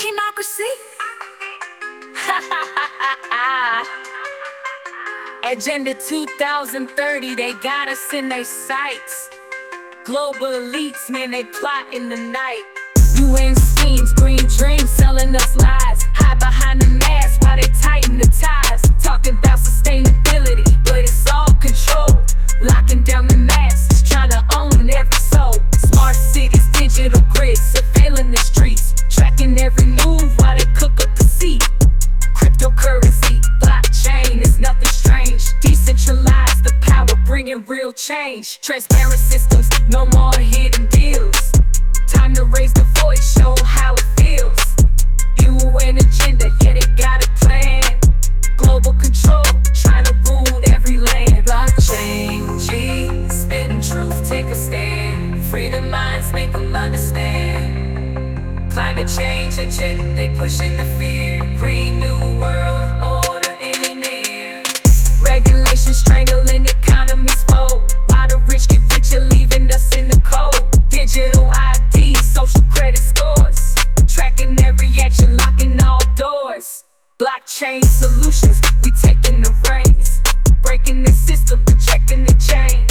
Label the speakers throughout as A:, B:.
A: Democracy. Agenda 2030, they got us in their sights. Global elites, man, they plot in the night. UN schemes, green dreams, selling us lies. Hide behind the mask while they tighten the ties. Talking about sustainability, but it's all controlled. Locking down the masks, trying to own every soul. Smart cities, digital grids, surveilling the streets. Tracking every move while they cook up the seat. Cryptocurrency, blockchain is nothing strange. Decentralize the power, bringing real change. Transparent systems, no more hidden deals. Time to raise the voice, show how it feels. UN agenda, yeah, they got a plan. Global control, trying to rule every land. Blockchain, G, spitting truth, take a stand. Freedom minds, make them understand. Climate change agenda, they pushing the fear. Green new world order in the near. Regulations strangling economies fold. While the rich get richer, leaving us in the cold. Digital ID, social credit scores. Tracking every action, locking all doors. Blockchain solutions, we taking the reins. Breaking the system, rejecting the chains.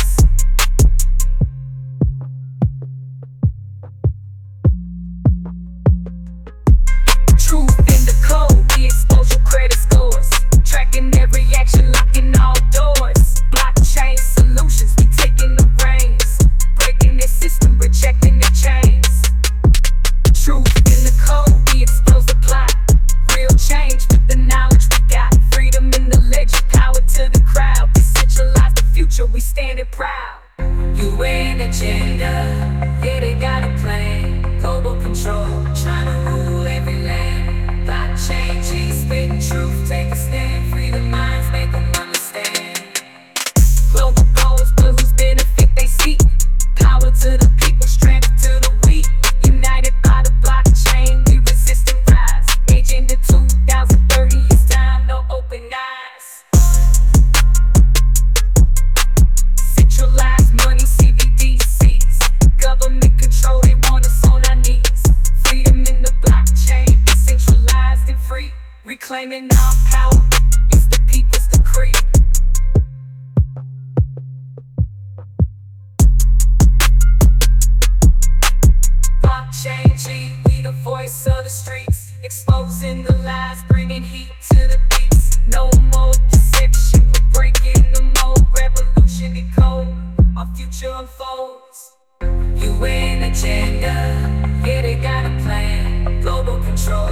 A: Truth in the code, we expose your credit scores. Tracking every action, locking all doors. Blockchain solutions, we taking the reins. Breaking the system, rejecting the chains. Truth in the code, we expose the plot. Real change with the knowledge we got. Freedom in the ledger, power to the crowd. Decentralize the future, we standing proud. UN agenda, yeah, they got a plan. Global control, trying to rule every land. Blockchain, G, spitting truth, take a stand. Freedom minds, make them understand. Global goals, but whose benefit they seek? Power to the people, strength to the weak. United by the blockchain, we resist and rise. Agenda 2030, it's time to open eyes. Centralized money, CBDCs. Government control, they want us on our knees. Freedom in the blockchain, decentralized and free. Reclaiming our power, it's the people's decree. Blockchain G, we the voice of the streets. Exposing the lies, bringing heat to the beats. No more deception, we're breaking the mold. Revolution in code, our future unfolds. UN agenda, yeah, they got a plan. Global control,